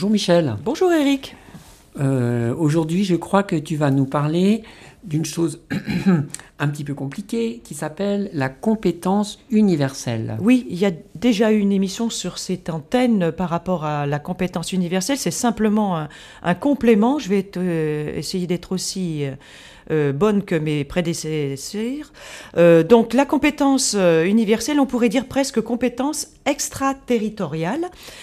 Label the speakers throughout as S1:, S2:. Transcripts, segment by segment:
S1: Bonjour Michel.
S2: Bonjour Eric.
S1: Aujourd'hui, je crois que tu vas nous parler d'une chose un petit peu compliquée qui s'appelle la compétence universelle.
S2: Oui, il y a déjà eu une émission sur cette antenne par rapport à la compétence universelle. C'est simplement un complément. Je vais essayer d'être aussi bonne que mes prédécesseurs. Donc la compétence universelle, on pourrait dire presque compétence extraterritoriale.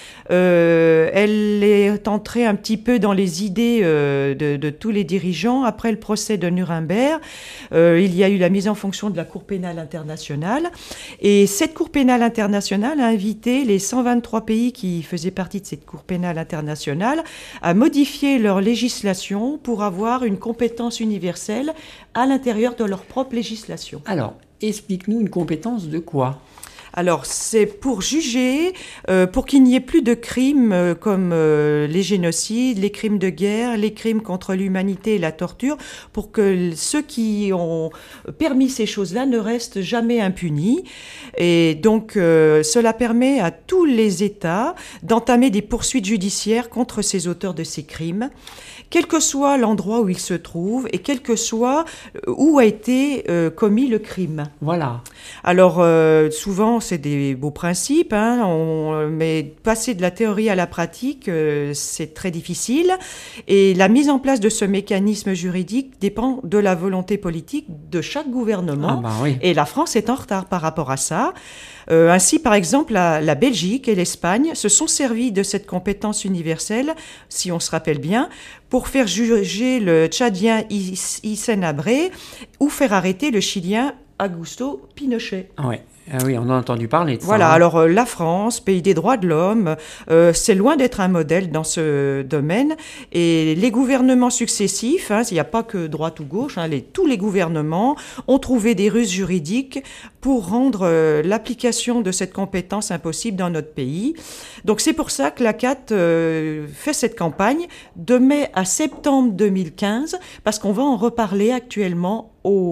S2: Elle est entrée un petit peu dans les idées de tous les dirigeants après le procès de Nuremberg. Il y a eu la mise en fonction de la Cour pénale internationale. Et cette Cour pénale internationale a invité les 123 pays qui faisaient partie de cette Cour pénale internationale à modifier leur législation pour avoir une compétence universelle à l'intérieur de leur propre législation.
S1: Alors, explique-nous une compétence de quoi ?
S2: Alors, c'est pour juger, pour qu'il n'y ait plus de crimes comme les génocides, les crimes de guerre, les crimes contre l'humanité et la torture, pour que ceux qui ont permis ces choses-là ne restent jamais impunis. Et donc, cela permet à tous les États d'entamer des poursuites judiciaires contre ces auteurs de ces crimes, quel que soit l'endroit où ils se trouvent et quel que soit où a été commis le crime.
S1: Voilà.
S2: Alors, souvent, c'est des beaux principes, mais passer de la théorie à la pratique, c'est très difficile. Et la mise en place de ce mécanisme juridique dépend de la volonté politique de chaque gouvernement.
S1: Oui.
S2: Et la France est en retard par rapport à ça. Ainsi, par exemple, la Belgique et l'Espagne se sont servis de cette compétence universelle, si on se rappelle bien, pour faire juger le Tchadien Hissène Habré ou faire arrêter le Chilien Augusto Pinochet.
S1: Ouais. Ah oui, on a entendu parler de ça.
S2: Voilà, alors la France, pays des droits de l'homme, c'est loin d'être un modèle dans ce domaine. Et les gouvernements successifs, il n'y a pas que droite ou gauche, tous les gouvernements ont trouvé des ruses juridiques pour rendre l'application de cette compétence impossible dans notre pays. Donc c'est pour ça que la CAT fait cette campagne de mai à septembre 2015, parce qu'on va en reparler actuellement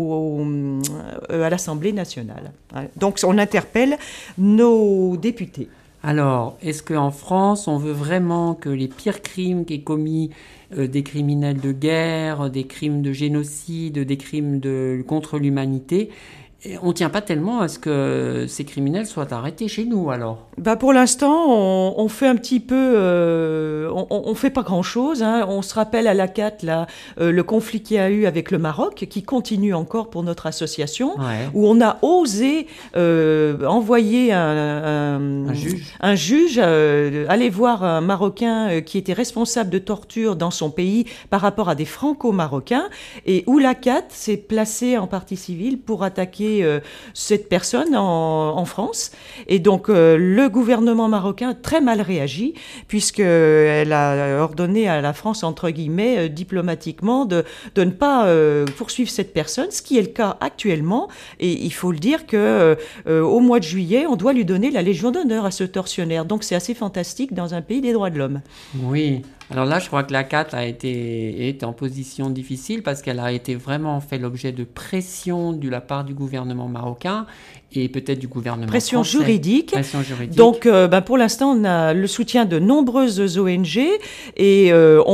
S2: à l'Assemblée nationale. Donc on interpelle nos députés.
S1: Alors, est-ce qu'en France, on veut vraiment que les pires crimes qu'aient commis des criminels de guerre, des crimes de génocide, des crimes contre l'humanité, on ne tient pas tellement à ce que ces criminels soient arrêtés chez nous, alors?
S2: Pour l'instant, on fait un petit peu... on fait pas grand-chose. On se rappelle à la CAT, le conflit qu'il y a eu avec le Maroc, qui continue encore pour notre association, où on a osé envoyer un juge aller voir un Marocain qui était responsable de torture dans son pays par rapport à des Franco-Marocains, et où la CAT s'est placée en partie civile pour attaquer cette personne en France. Et donc, le gouvernement marocain a très mal réagi, puisqu'elle a ordonné à la France, entre guillemets, diplomatiquement, de ne pas poursuivre cette personne, ce qui est le cas actuellement. Et il faut le dire qu'au mois de juillet, on doit lui donner la Légion d'honneur à ce tortionnaire. Donc, c'est assez fantastique dans un pays des droits de l'homme.
S1: Oui. Alors là, je crois que la CAT est en position difficile parce qu'elle a été vraiment fait l'objet de pression de la part du gouvernement marocain et peut-être du gouvernement
S2: français. Juridique.
S1: Pression juridique.
S2: Donc, pour l'instant, on a le soutien de nombreuses ONG et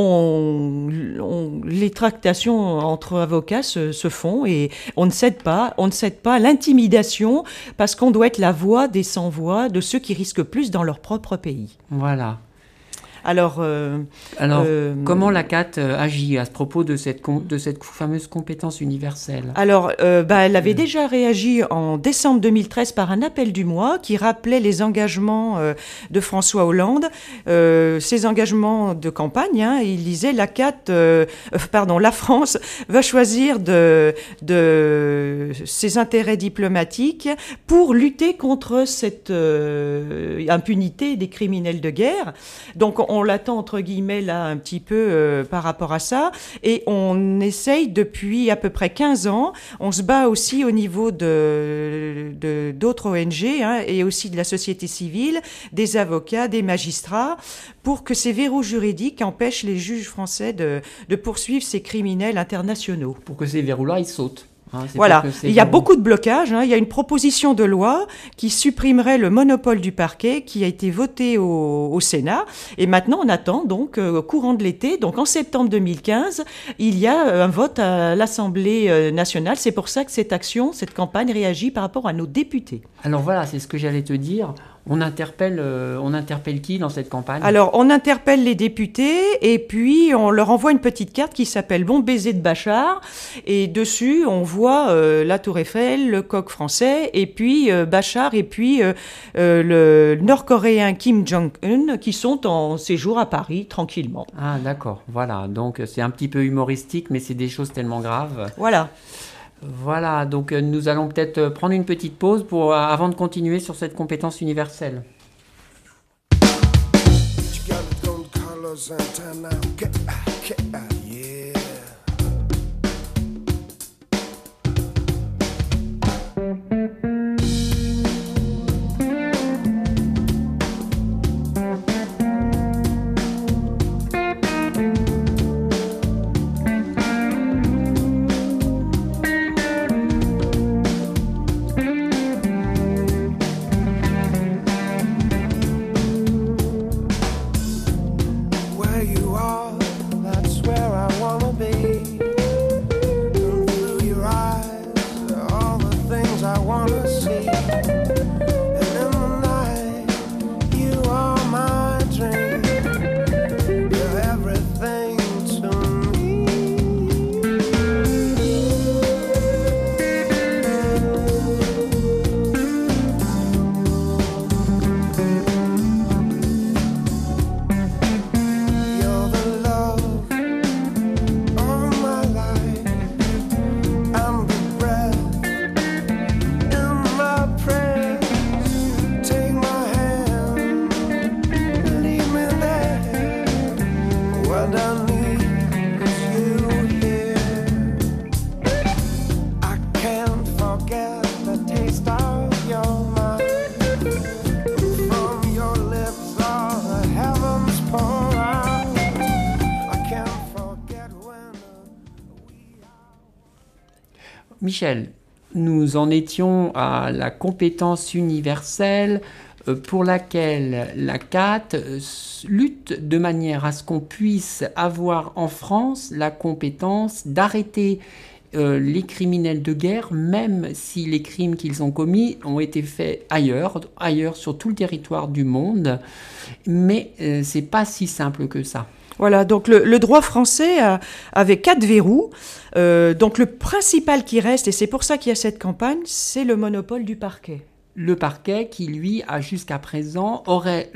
S2: les tractations entre avocats se font et on ne cède pas à l'intimidation parce qu'on doit être la voix des sans-voix, de ceux qui risquent plus dans leur propre pays.
S1: Voilà.
S2: Alors,
S1: comment la CAT agit à ce propos de cette fameuse compétence universelle ?
S2: Alors, elle avait déjà réagi en décembre 2013 par un appel du mois qui rappelait les engagements de François Hollande, ces engagements de campagne. Il disait la France va choisir de ses intérêts diplomatiques pour lutter contre cette impunité des criminels de guerre. Donc, on l'attend entre guillemets là un petit peu par rapport à ça et on essaye depuis à peu près 15 ans, on se bat aussi au niveau d'autres ONG et aussi de la société civile, des avocats, des magistrats pour que ces verrous juridiques empêchent les juges français de poursuivre ces criminels internationaux.
S1: Pour que ces verrous-là, ils sautent. Hein,
S2: voilà, il y a beaucoup de blocages. Hein. Il y a une proposition de loi qui supprimerait le monopole du parquet qui a été votée au Sénat. Et maintenant, on attend donc courant de l'été, donc en septembre 2015, il y a un vote à l'Assemblée nationale. C'est pour ça que cette campagne réagit par rapport à nos députés.
S1: Alors voilà, c'est ce que j'allais te dire. On interpelle qui dans cette campagne?
S2: Alors, on interpelle les députés et puis on leur envoie une petite carte qui s'appelle Bon baiser de Bachar. Et dessus, on voit la Tour Eiffel, le coq français, et puis Bachar, et puis le Nord-Coréen Kim Jong-un qui sont en séjour à Paris tranquillement.
S1: Ah, d'accord. Voilà. Donc, c'est un petit peu humoristique, mais c'est des choses tellement graves.
S2: Voilà.
S1: Voilà, donc nous allons peut-être prendre une petite pause avant de continuer sur cette compétence universelle. Michel, nous en étions à la compétence universelle pour laquelle la CAT lutte de manière à ce qu'on puisse avoir en France la compétence d'arrêter les criminels de guerre, même si les crimes qu'ils ont commis ont été faits ailleurs sur tout le territoire du monde. Mais c'est pas si simple que ça.
S2: Voilà, donc le droit français avait 4 verrous. Donc le principal qui reste, et c'est pour ça qu'il y a cette campagne, c'est le monopole du parquet.
S1: Le parquet qui, lui, jusqu'à présent, aurait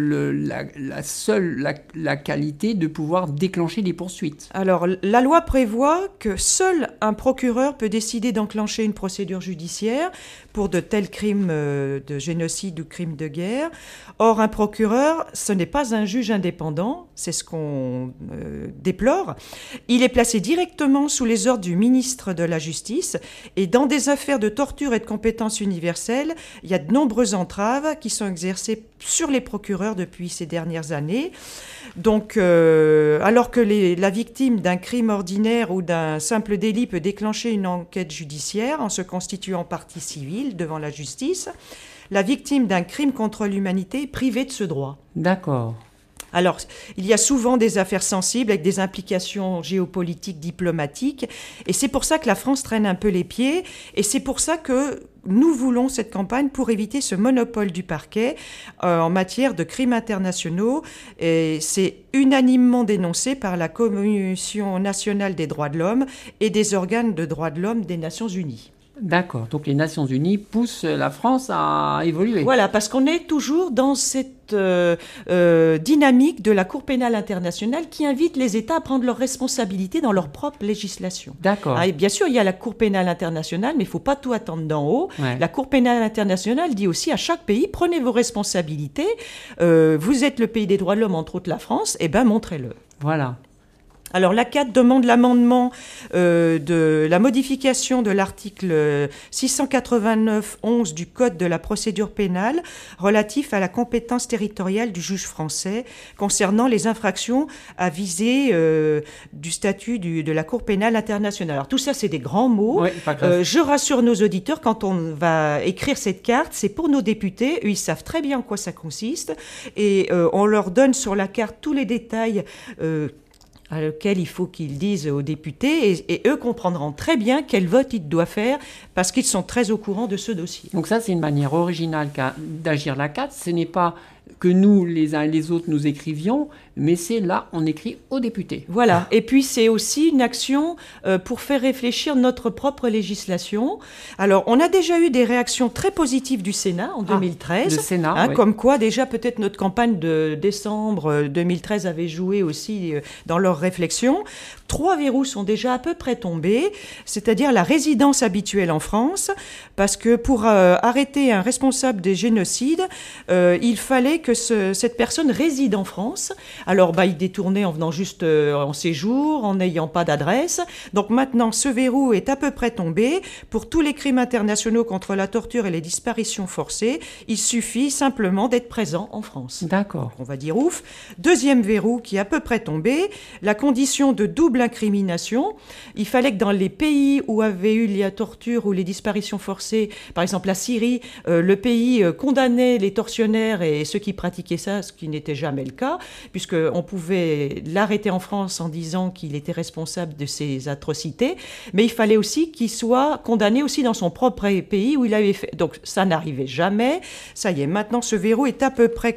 S1: la qualité de pouvoir déclencher des poursuites.
S2: Alors, la loi prévoit que seul un procureur peut décider d'enclencher une procédure judiciaire pour de tels crimes de génocide ou crimes de guerre. Or, un procureur, ce n'est pas un juge indépendant, c'est ce qu'on déplore. Il est placé directement sous les ordres du ministre de la Justice, et dans des affaires de torture et de compétences universelles, il y a de nombreuses entraves qui sont exercées sur les procureurs depuis ces dernières années. Donc, alors que la victime d'un crime ordinaire ou d'un simple délit peut déclencher une enquête judiciaire en se constituant partie civile devant la justice, la victime d'un crime contre l'humanité est privée de ce droit.
S1: D'accord.
S2: Alors, il y a souvent des affaires sensibles avec des implications géopolitiques, diplomatiques, et c'est pour ça que la France traîne un peu les pieds, et c'est pour ça que nous voulons cette campagne pour éviter ce monopole du parquet en matière de crimes internationaux, et c'est unanimement dénoncé par la Commission nationale des droits de l'homme et des organes de droits de l'homme des Nations Unies.
S1: D'accord, donc les Nations Unies poussent la France à évoluer.
S2: Voilà, parce qu'on est toujours dans cette dynamique de la Cour pénale internationale qui invite les États à prendre leurs responsabilités dans leur propre législation.
S1: D'accord.
S2: Ah, et bien sûr, il y a la Cour pénale internationale, mais il ne faut pas tout attendre d'en haut.
S1: Ouais.
S2: La Cour pénale internationale dit aussi à chaque pays, prenez vos responsabilités, vous êtes le pays des droits de l'homme, entre autres la France, eh bien montrez-le.
S1: Voilà.
S2: Alors la CAT demande l'amendement de la modification de l'article 689-11 du Code de la procédure pénale relatif à la compétence territoriale du juge français concernant les infractions à visée du statut de la Cour pénale internationale. Alors tout ça, c'est des grands mots.
S1: Ouais,
S2: je rassure nos auditeurs, quand on va écrire cette carte, c'est pour nos députés. Eux, ils savent très bien en quoi ça consiste. Et on leur donne sur la carte tous les détails à lequel il faut qu'ils disent aux députés, et eux comprendront très bien quel vote ils doivent faire, parce qu'ils sont très au courant de ce dossier.
S1: Donc ça, c'est une manière originale d'agir la CAT. Ce n'est pas que nous, les uns et les autres, nous écrivions, mais c'est là, on écrit aux députés.
S2: Voilà. Et puis, c'est aussi une action pour faire réfléchir notre propre législation. Alors, on a déjà eu des réactions très positives du Sénat en 2013.
S1: Le Sénat, oui.
S2: Comme quoi, déjà, peut-être notre campagne de décembre 2013 avait joué aussi dans leurs réflexions. 3 verrous sont déjà à peu près tombés, c'est-à-dire la résidence habituelle en France, parce que pour arrêter un responsable des génocides, il fallait que cette personne réside en France. Alors, il détournait en venant juste en séjour, en n'ayant pas d'adresse. Donc maintenant, ce verrou est à peu près tombé. Pour tous les crimes internationaux contre la torture et les disparitions forcées, il suffit simplement d'être présent en France.
S1: D'accord.
S2: Donc, on va dire ouf. Deuxième verrou qui est à peu près tombé, la condition de double incrimination. Il fallait que dans les pays où avait eu la torture ou les disparitions forcées, par exemple la Syrie, le pays condamnait les tortionnaires et ceux qui pratiquaient ça, ce qui n'était jamais le cas, puisqu'on pouvait l'arrêter en France en disant qu'il était responsable de ces atrocités, mais il fallait aussi qu'il soit condamné aussi dans son propre pays où il avait fait. Donc ça n'arrivait jamais. Ça y est, maintenant ce verrou est à peu près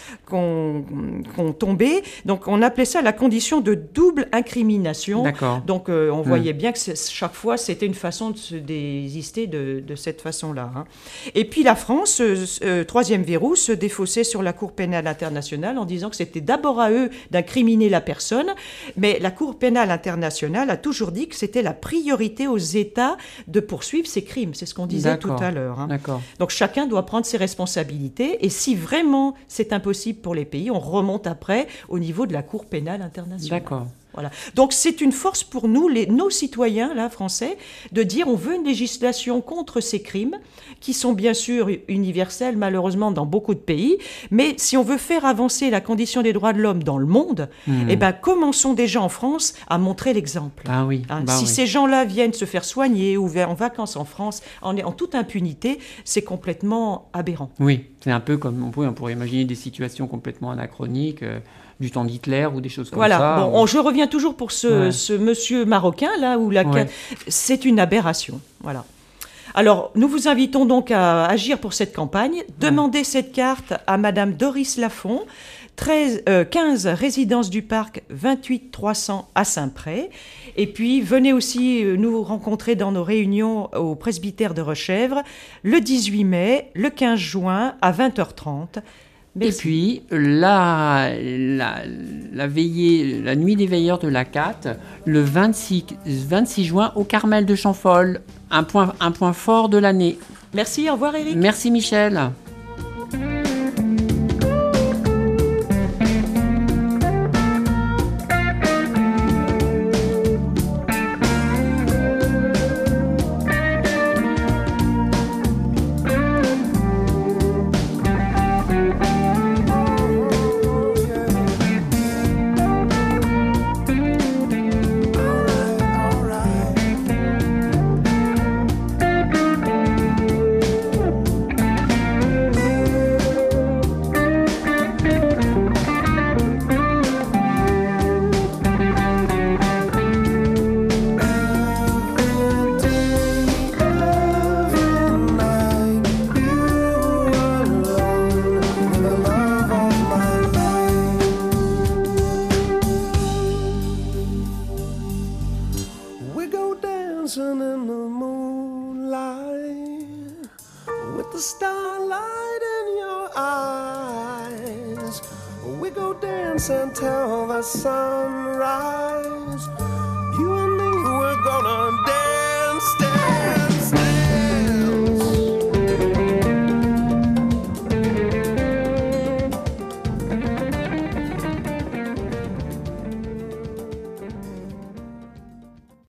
S2: tombé. Donc on appelait ça la condition de double incrimination.
S1: D'accord.
S2: Donc on voyait bien que chaque fois c'était une façon de se désister de cette façon-là. Et puis la France, troisième verrou, se défaussait sur la Cour pénale internationale en disant que c'était d'abord à eux d'incriminer la personne, mais la Cour pénale internationale a toujours dit que c'était la priorité aux États de poursuivre ces crimes. C'est ce qu'on disait tout à l'heure.
S1: D'accord.
S2: Donc chacun doit prendre ses responsabilités, et si vraiment c'est impossible pour les pays, on remonte après au niveau de la Cour pénale internationale.
S1: D'accord.
S2: Voilà. Donc c'est une force pour nous, nos citoyens là, français, de dire on veut une législation contre ces crimes, qui sont bien sûr universels malheureusement dans beaucoup de pays, mais si on veut faire avancer la condition des droits de l'homme dans le monde, commençons déjà en France à montrer l'exemple.
S1: Ah oui.
S2: Si ces gens-là viennent se faire soigner ou en vacances en France en toute impunité, c'est complètement aberrant.
S1: Oui, c'est un peu comme on pourrait imaginer des situations complètement anachroniques. Du temps d'Hitler ou des choses comme ça.
S2: Voilà. Bon, je reviens toujours pour ce monsieur marocain là où c'est une aberration. Voilà. Alors, nous vous invitons donc à agir pour cette campagne. Demandez cette carte à Madame Doris Lafont, 15 Résidence du Parc, 28 300 à Saint-Pré. Et puis, venez aussi nous rencontrer dans nos réunions au presbytère de Rechèvre le 18 mai, le 15 juin à 20h30. Merci.
S1: Et puis, la veillée, la nuit des veilleurs de la CAT, le 26 juin au Carmel de Champhol, un point fort de l'année.
S2: Merci, au revoir Éric.
S1: Merci Michel.
S3: Until the sunrise.